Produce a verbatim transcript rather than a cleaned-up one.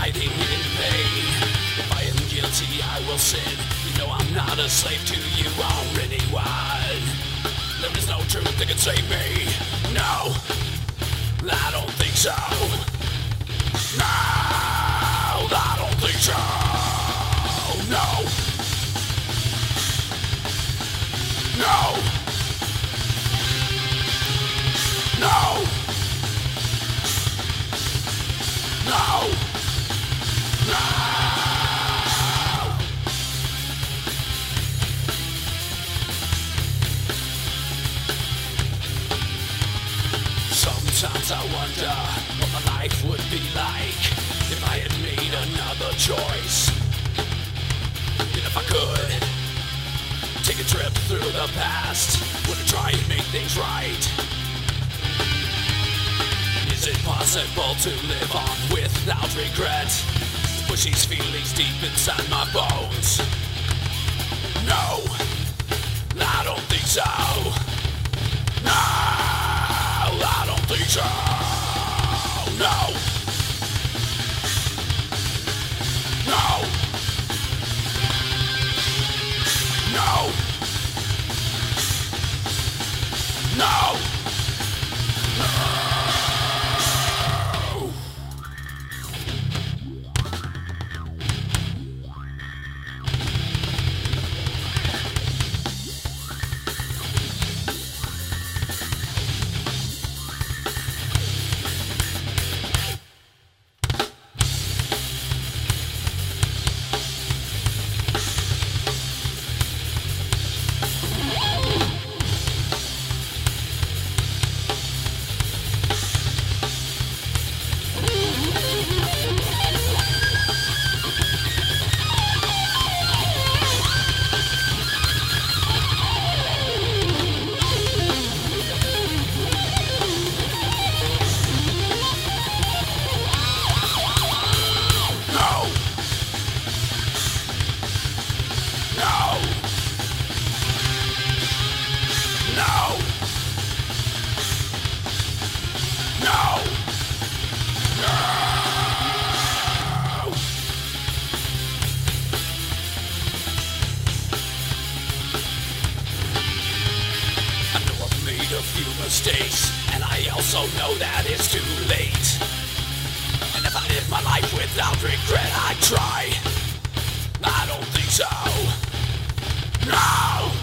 hiding in pain. If I am guilty, I will sin. You know I'm not a slave to you or anyone. There is no truth that can save me. No, I don't think so. No, I don't think so. No. No. No. No. No. Sometimes I wonder what my life would be like if I had made another choice. And if I could take a trip through the past, would I try and make things right? Is it possible to live on without regret? To push these feelings deep inside my bones? No, I don't think so. No, I don't think so. No. No. No. No. No. A few mistakes, and I also know that it's too late. And if I live my life without regret, I'd try. I don't think so. No.